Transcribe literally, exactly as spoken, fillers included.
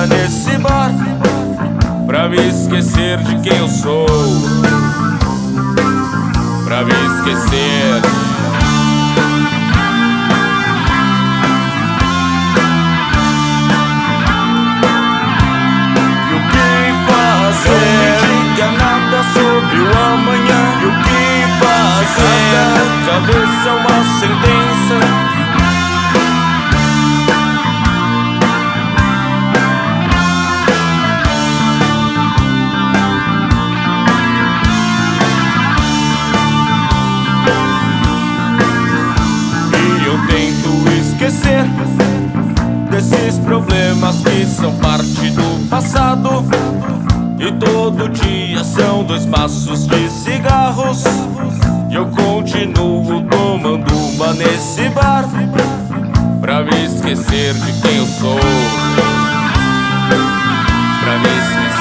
uma nesse bar, pra me esquecer de quem eu sou, pra me esquecer. E o que fazer? Não me diga nada sobre o amanhã. E o que fazer? Cada cabeça é uma sentença. Esquecer desses problemas que são parte do passado, e todo dia são dois maços de cigarros, e eu continuo tomando uma nesse bar, pra me esquecer de quem eu sou, pra me esquecer.